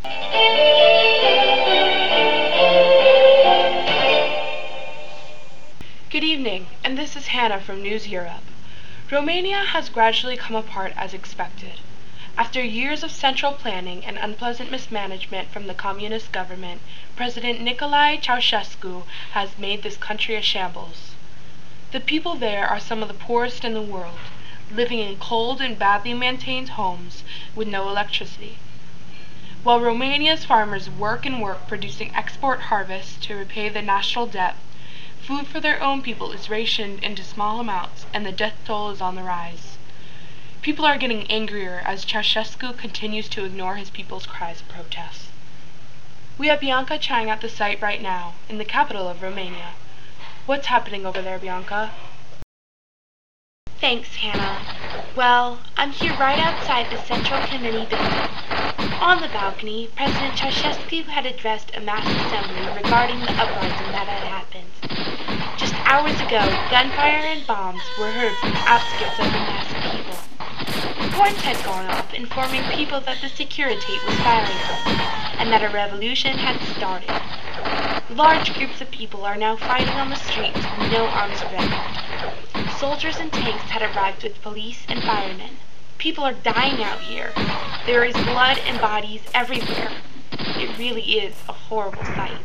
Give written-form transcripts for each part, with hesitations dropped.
Good evening, and this is Hannah from News Europe. Romania has gradually come apart as expected. After years of central planning and unpleasant mismanagement from the communist government, President Nicolae Ceausescu has made this country a shambles. The people there are some of the poorest in the world, living in cold and badly maintained homes with no electricity. While Romania's farmers work and work producing export harvests to repay the national debt, food for their own people is rationed into small amounts, and the death toll is on the rise. People are getting angrier as Ceausescu continues to ignore his people's cries of protest. We have Bianca Chang at the site right now, in the capital of Romania. What's happening over there, Bianca? Thanks, Hannah. Well, I'm here right outside the Central Committee building. On the balcony, President Ceausescu had addressed a mass assembly regarding the uprising that had happened. Just hours ago, gunfire and bombs were heard from the outskirts of the mass of people. Horns had gone off informing people that the Securitate was firing them, and that a revolution had started. Large groups of people are now fighting on the streets with no arms ready. Soldiers and tanks had arrived with police and firemen. People are dying out here. There is blood and bodies everywhere. It really is a horrible sight.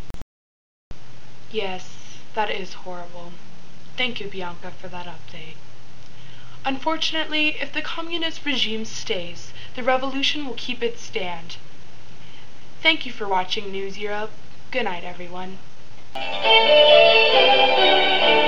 Yes, that is horrible. Thank you, Bianca, for that update. Unfortunately, if the communist regime stays, the revolution will keep its stand. Thank you for watching News Europe. Good night, everyone.